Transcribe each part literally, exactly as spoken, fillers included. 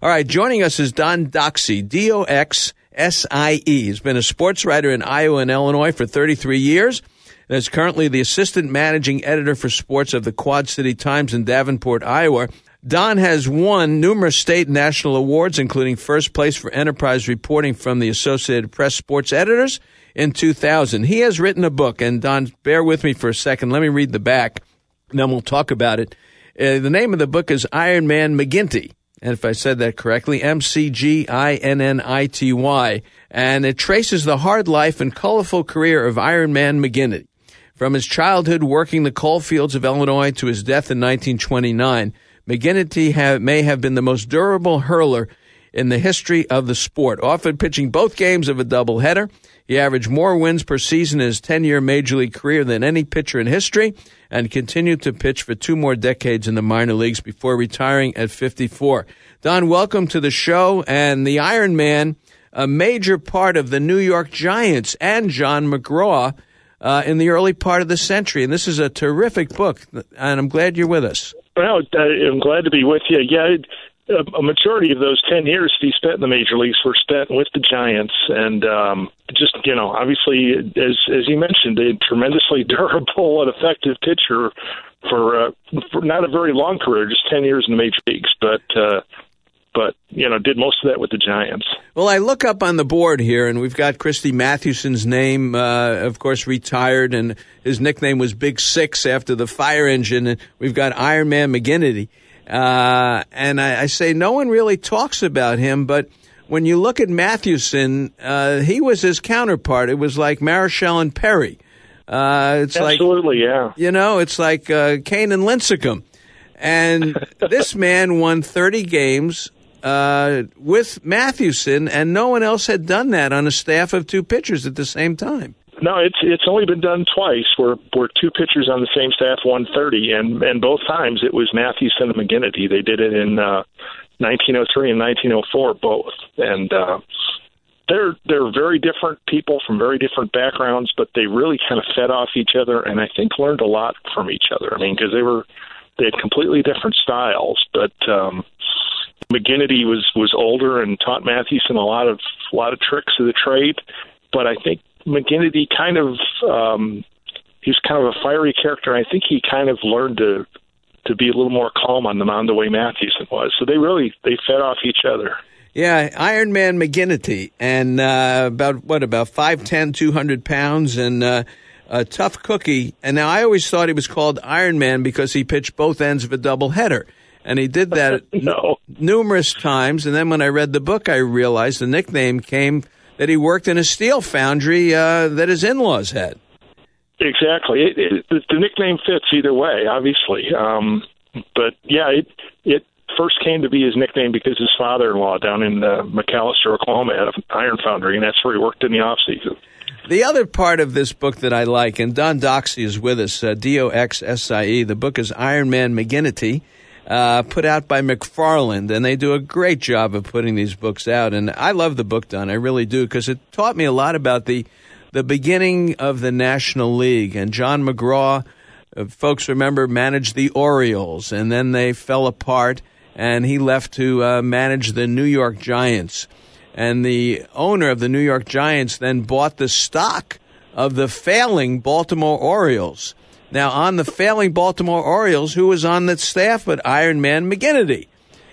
All right, joining us is Don Doxey, D O X S I E. He's been a sports writer in Iowa and Illinois for thirty-three years and is currently the assistant managing editor for sports of the Quad City Times in Davenport, Iowa. Don has won numerous state and national awards, including first place for enterprise reporting from the Associated Press Sports Editors in two thousand. He has written a book, and Don, bear with me for a second. Let me read the back, and then we'll talk about it. Uh, the name of the book is Iron Man McGinty, and if I said that correctly, M C G I N N I T Y, and it traces the hard life and colorful career of Iron Man McGinty, from his childhood working the coal fields of Illinois to his death in nineteen twenty-nine. McGinty have, may have been the most durable hurler in the history of the sport, often pitching both games of a doubleheader. He averaged more wins per season in his ten-year Major League career than any pitcher in history and continued to pitch for two more decades in the minor leagues before retiring at fifty-four. Don, welcome to the show. And the Iron Man, a major part of the New York Giants and John McGraw uh, in the early part of the century. And this is a terrific book, and I'm glad you're with us. Well, I'm glad to be with you. Yeah, a majority of those ten years he spent in the major leagues were spent with the Giants. And um, just, you know, obviously, as as you mentioned, a tremendously durable and effective pitcher for, uh, for not a very long career, just ten years in the major leagues. But, uh, but you know, did most of that with the Giants. Well, I look up on the board here, and we've got Christy Mathewson's name, uh, of course, retired, and his nickname was Big Six after the fire engine. And we've got Iron Man McGinty. Uh, and I, I say no one really talks about him, but when you look at Mathewson, uh, he was his counterpart. It was like Marichal and Perry. Uh, it's Absolutely, like, yeah. You know, it's like uh, Kane and Lincecum. And this man won thirty games uh, with Mathewson, and no one else had done that on a staff of two pitchers at the same time. No, it's it's only been done twice where, where two pitchers on the same staff won thirty, and, and both times it was Mathewson and McGinty. They did it in uh, nineteen oh three and nineteen oh four, both. And uh, they're they're very different people from very different backgrounds, but they really kind of fed off each other, and I think learned a lot from each other. I mean, because they were they had completely different styles, but um, McGinty was was older and taught Mathewson a lot of a lot of tricks of the trade, but I think McGinty kind of um, he's kind of a fiery character. I think he kind of learned to to be a little more calm on the mound the way Mathewson was. So they really they fed off each other. Yeah, Iron Man McGinty, and uh, about what about five ten, two hundred pounds, and uh, a tough cookie. And now I always thought he was called Iron Man because he pitched both ends of a doubleheader. And he did that no. n- numerous times. And then when I read the book, I realized the nickname came that he worked in a steel foundry uh, that his in-laws had. Exactly. It, it, the nickname fits either way, obviously. Um, but, yeah, it it first came to be his nickname because his father-in-law down in uh, McAlester, Oklahoma, had an iron foundry, and that's where he worked in the off-season. The other part of this book that I like, and Don Doxey is with us, uh, D O X S I E, the book is Iron Man McGinty. Uh, put out by McFarland, and they do a great job of putting these books out. And I love the book, Don. I really do, because it taught me a lot about the the beginning of the National League. And John McGraw, uh, folks remember, managed the Orioles, and then they fell apart, and he left to uh, manage the New York Giants. And the owner of the New York Giants then bought the stock of the failing Baltimore Orioles. Now, on the failing Baltimore Orioles, who was on the staff but Iron Man McGinty?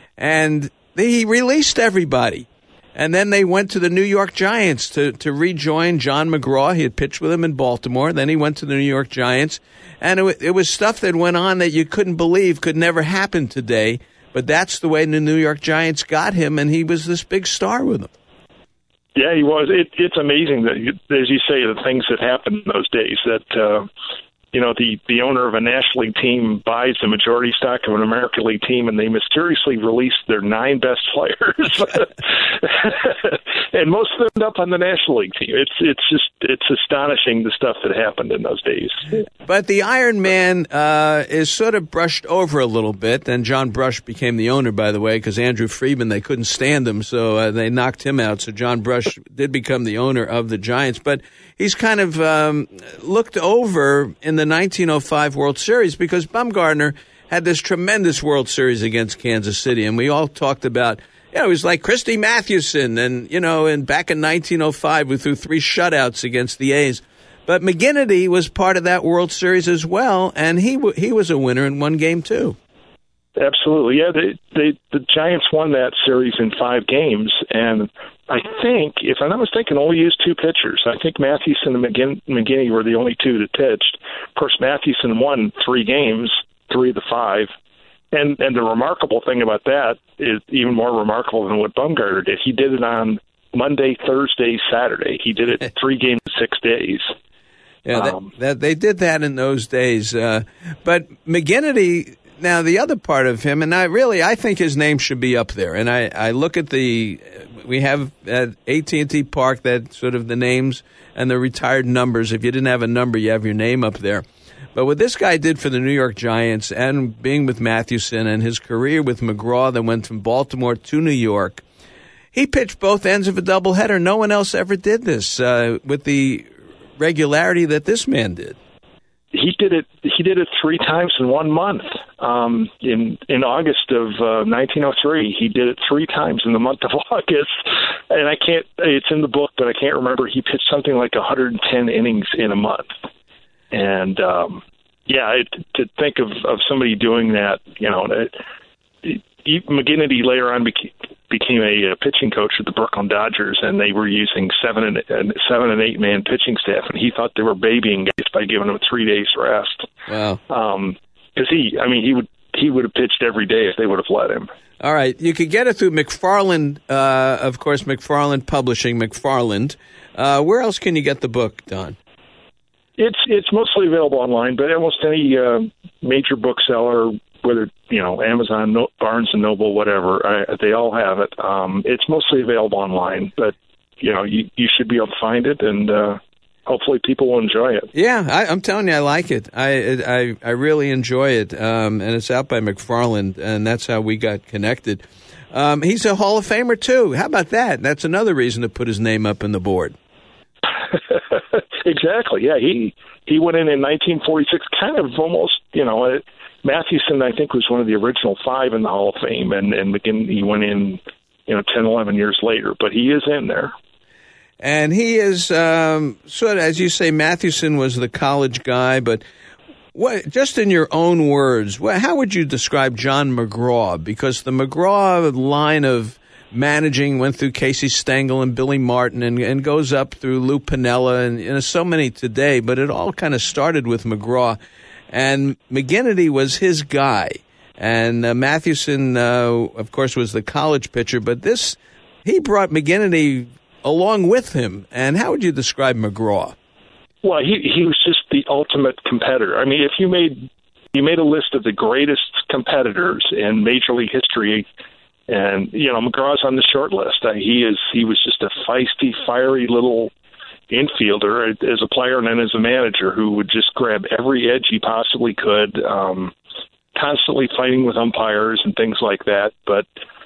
And he released everybody. And then they went to the New York Giants to, to rejoin John McGraw. He had pitched with him in Baltimore. Then he went to the New York Giants. And it, it was stuff that went on that you couldn't believe could never happen today. But that's the way the New York Giants got him, and he was this big star with them. Yeah, he was. It, it's amazing that, as you say, the things that happened in those days that uh, – you know, the, the owner of a National League team buys the majority stock of an American League team, and they mysteriously release their nine best players. And most of them end up on the National League team. It's it's just it's astonishing the stuff that happened in those days. But the Iron Man uh, is sort of brushed over a little bit. And John Brush became the owner, by the way, because Andrew Friedman, they couldn't stand him, so uh, they knocked him out. So John Brush did become the owner of the Giants. But he's kind of um, looked over in the nineteen oh five World Series because Bumgarner had this tremendous World Series against Kansas City, and we all talked about, you know, it was like Christy Mathewson, and, you know, and back in nineteen oh five, we threw three shutouts against the A's. But McGinnity was part of that World Series as well, and he w- he was a winner in one game, too. Absolutely, yeah. They, they, the Giants won that series in five games, and I think, if I'm not mistaken, only used two pitchers. I think Mathewson and McGin- McGinnity were the only two that pitched. Of course, Mathewson won three games, three of the five. And and the remarkable thing about that is even more remarkable than what Bumgarner did. He did it on Monday, Thursday, Saturday. He did it three games in six days. Yeah, that, um, that, they did that in those days. Uh, but McGinnity... Now, the other part of him, and I really, I think his name should be up there. And I, I look at the, we have at A T and T Park that sort of the names and the retired numbers. If you didn't have a number, you have your name up there. But what this guy did for the New York Giants and being with Mathewson and his career with McGraw that went from Baltimore to New York, he pitched both ends of a doubleheader. No one else ever did this uh, with the regularity that this man did. He did it. He did it three times in one month. Um, in in August of uh, nineteen oh three, he did it three times in the month of August. And I can't. It's in the book, but I can't remember. He pitched something like one hundred ten innings in a month. And um, yeah, it, to think of, of somebody doing that, you know, it, it, McGinnity later on became, became a, a pitching coach at the Brooklyn Dodgers, and they were using seven and uh, seven and eight man pitching staff, and he thought they were babying guys by giving them three days rest. Wow. Um, because he, I mean, he would he would have pitched every day if they would have let him. All right, you could get it through McFarland, uh, of course, McFarland Publishing, McFarland. Uh, where else can you get the book, Don? It's it's mostly available online, but almost any uh, major bookseller, whether, you know, Amazon, no, Barnes and Noble, whatever, I, they all have it. Um, it's mostly available online, but, you know, you, you should be able to find it, and uh, hopefully people will enjoy it. Yeah, I, I'm telling you, I like it. I I, I really enjoy it, um, and it's out by McFarland, and that's how we got connected. Um, he's a Hall of Famer, too. How about that? That's another reason to put his name up in the board. Exactly. Yeah, he he went in in nineteen forty-six, kind of almost, you know, uh, Mathewson, I think, was one of the original five in the Hall of Fame, and, and McGinn, he went in, you know, ten, eleven years later, but he is in there. And he is, um, sort of, as you say, Mathewson was the college guy, but what, just in your own words, what, how would you describe John McGraw? Because the McGraw line of managing went through Casey Stengel and Billy Martin and, and goes up through Lou Piniella and, and so many today, but it all kind of started with McGraw. And McGinnity was his guy. And uh, Mathewson, uh, of course, was the college pitcher, but this, he brought McGinnity along with him. And how would you describe McGraw? Well, he he was just the ultimate competitor. I mean, if you made you made a list of the greatest competitors in Major League history, and, you know, McGraw's on the short list. Uh, he is he was just a feisty, fiery little infielder as a player and then as a manager who would just grab every edge he possibly could, um, constantly fighting with umpires and things like that. But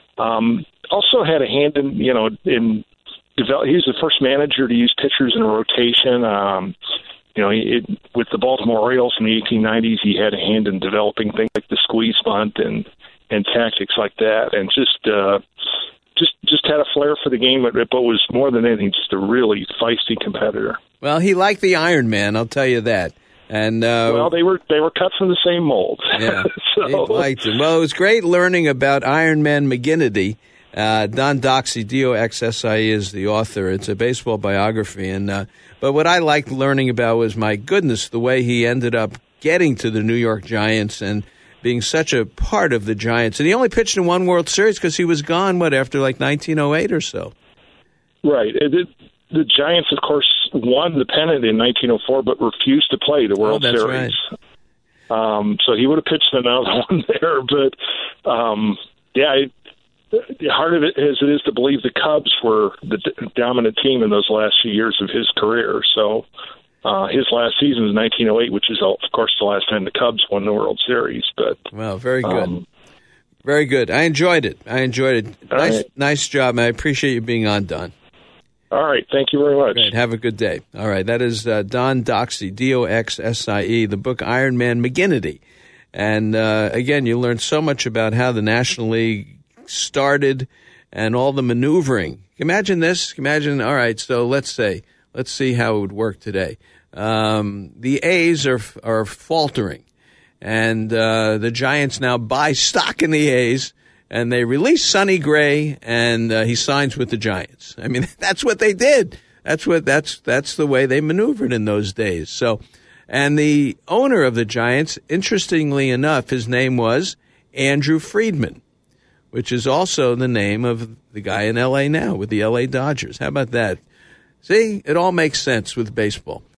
um, also had a hand in, you know, in develop. He was the first manager to use pitchers in a rotation. Um, you know, it, with the Baltimore Orioles in the eighteen nineties, he had a hand in developing things like the squeeze bunt and and tactics like that, and just uh, just just had a flair for the game, but was more than anything just a really feisty competitor. Well, he liked the Iron Man, I'll tell you that. And uh, well, they were they were cut from the same mold. Yeah, so. he liked him. Well, it was great learning about Iron Man McGinnity. Uh, Don Doxsie, D O X S I E, is the author. It's a baseball biography, and uh, but what I liked learning about was, my goodness, the way he ended up getting to the New York Giants and being such a part of the Giants. And he only pitched in one World Series because he was gone, what, after like nineteen oh eight or so. Right. It, the Giants, of course, won the pennant in nineteen oh four, but refused to play the World oh, that's Series. Right. Um, so he would have pitched another one there. But, um, yeah, it, hard of it as it is to believe the Cubs were the d- dominant team in those last few years of his career. So uh, his last season was nineteen oh eight, which is, of course, the last time the Cubs won the World Series. But well, very good. Um, very good. I enjoyed it. I enjoyed it. Nice, right. nice job. I appreciate you being on, Don. All right. Thank you very much. Great. Have a good day. All right. That is uh, Don Doxsie, D O X S I E, the book Iron Man McGinnity. And uh, again, you learn so much about how the National League started and all the maneuvering. Imagine this. Imagine, all right, so let's say, let's see how it would work today. Um, the A's are are faltering, and uh, the Giants now buy stock in the A's, and they release Sonny Gray, and uh, he signs with the Giants. I mean, that's what they did. That's what that's that's the way they maneuvered in those days. So. And the owner of the Giants, interestingly enough, his name was Andrew Friedman, which is also the name of the guy in L A now with the L A Dodgers. How about that? See, it all makes sense with baseball.